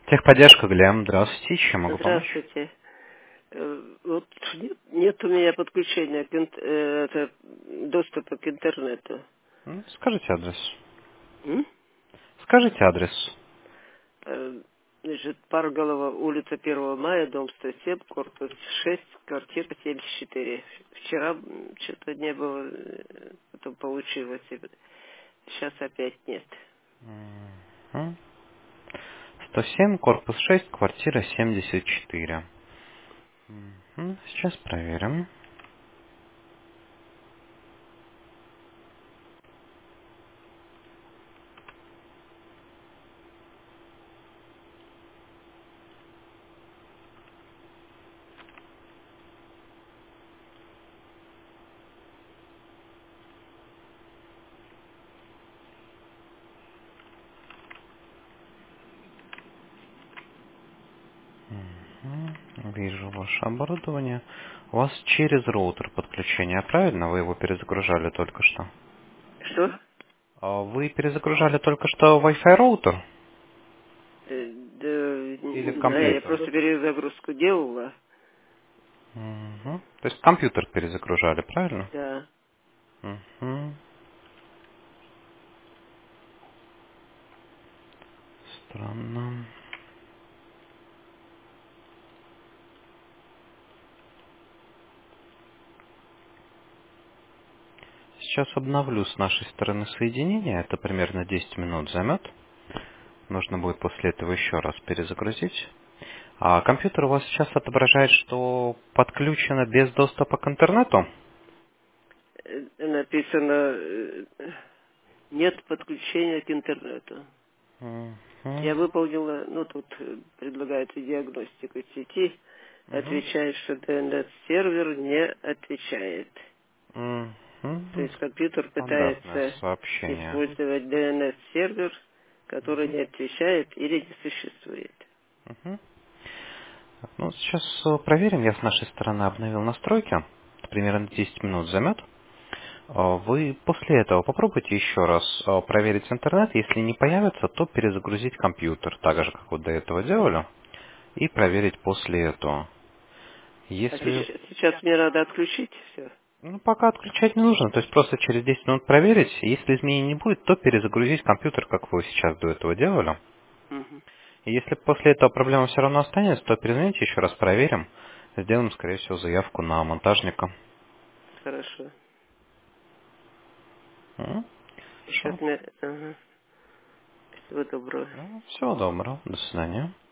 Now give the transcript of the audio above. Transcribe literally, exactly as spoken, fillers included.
Техподдержка, Глеб. Здравствуйте, чем могу помочь? Здравствуйте. Э, Вот нет, нет у меня подключения к ин- э, это, доступа к интернету. М, Скажите адрес. М? Скажите адрес. Э, Значит, Парголова, улица первого мая, дом сто семь, корпус шесть, квартира семьдесят четыре. Вчера м, что-то не было, э, потом получилось. и Сейчас опять нет. Мгм. сто семь, корпус шесть, квартира семьдесят четыре. Мгм. Сейчас проверим. Мгм. Вижу ваше оборудование. У вас через роутер подключение, правильно? Вы его перезагружали только что. Что? А Вы перезагружали только что Wi-Fi роутер Э, Да, или не знаю, я компьютер? просто перезагрузку делала. Мгм. То есть компьютер перезагружали, правильно? Да. Мгм. Странно. Сейчас обновлю с нашей стороны соединение. Это примерно десять минут займет. Нужно будет после этого еще раз перезагрузить. А компьютер у вас сейчас отображает, что подключено без доступа к интернету? Э, Написано, э, нет подключения к интернету. Мгм. Я выполнила, ну тут э, предлагается диагностику сети, Мгм. отвечает, что ди эн эс-сервер не отвечает. То Мгм. есть компьютер Стандартное пытается сообщение. использовать ди эн эс-сервер, который Мгм. не отвечает или не существует. Мгм. Так, ну, сейчас э, проверим. Я с нашей стороны обновил настройки. Примерно десять минут займет. А, Вы после этого попробуйте еще раз а, проверить интернет. Если не появится, то перезагрузить компьютер, так же, как вот до этого делали, и проверить после этого. А Если... сейчас, сейчас мне надо отключить все. Ну, пока отключать не нужно, то есть просто через десять минут проверить. Если изменений не будет, то перезагрузить компьютер, как вы сейчас до этого делали. Угу. И если после этого проблема все равно останется, то перезвоните еще раз, проверим. Сделаем, скорее всего, заявку на монтажника. Хорошо. М? Сейчас Хорошо. мне... Ага. Всего доброго. Ну, всего доброго. До свидания.